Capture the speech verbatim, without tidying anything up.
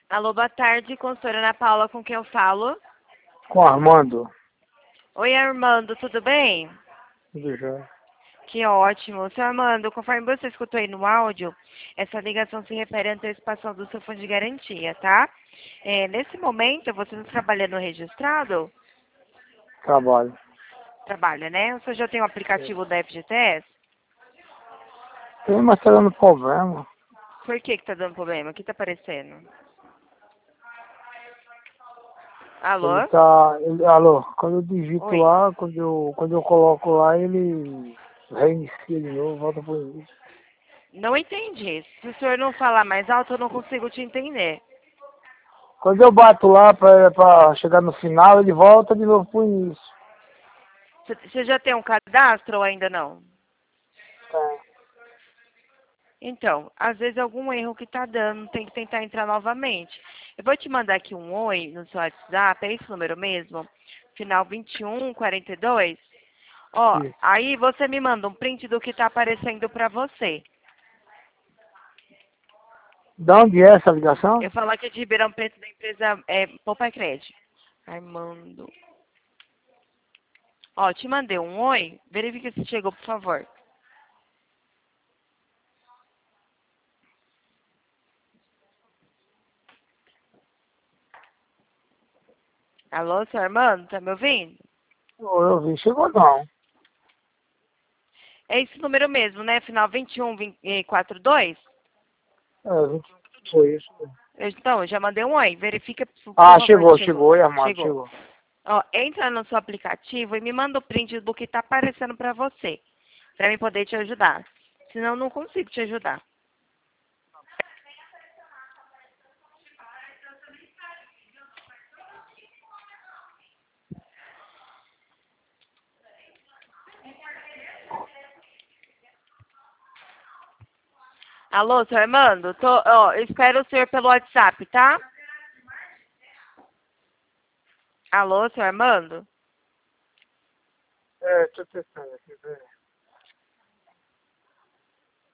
Alô, boa tarde, consultora Ana Paula, com quem eu falo? Com Armando. Oi, Armando, tudo bem? Tudo já. Que ótimo. Seu Armando, conforme você escutou aí no áudio, essa ligação se refere à antecipação do seu fundo de garantia, tá? É, nesse momento, você está trabalhando registrado? Trabalho. Trabalha, né? Você já tem o aplicativo da F G T S? Tem, mas tá dando problema. Por que que tá dando problema? O que tá aparecendo? Ele Alô? tá. Ele, alô, quando eu digito Oi. lá, quando eu, quando eu coloco lá, ele reinicia de novo, volta pro início. Não entendi. Se o senhor não falar mais alto, eu não consigo te entender. Quando eu bato lá pra, pra chegar no final, ele volta de novo pro início. Você você já tem um cadastro ou ainda não? É. Então, às vezes algum erro que tá dando, tem que tentar entrar novamente. Eu vou te mandar aqui um oi no seu WhatsApp, é esse número mesmo? Final vinte e um, quarenta e dois. Ó, Isso. aí você me manda um print do que tá aparecendo pra você. Da onde é essa ligação? Eu falo aqui é de Ribeirão Preto da empresa é, Poupa Crédito. Armando. Ó, te mandei um oi. Verifica se chegou, por favor. Alô, seu Armando, tá me ouvindo? Eu, eu vi, chegou não. É esse número mesmo, né? Final vinte e um, quarenta e dois? É, vinte e um foi isso. Então, eu já mandei um oi. Verifica, por por Ah, favor, se chegou, chegou. chegou, Oi, Armando, Chegou. chegou. Ó, entra no seu aplicativo e me manda o print do que tá aparecendo pra você. Pra mim poder te ajudar. Senão, eu não consigo te ajudar. Alô, seu Armando? Tô, ó, eu espero o senhor pelo WhatsApp, tá? Alô, seu Armando? É, tô tentando aqui, peraí.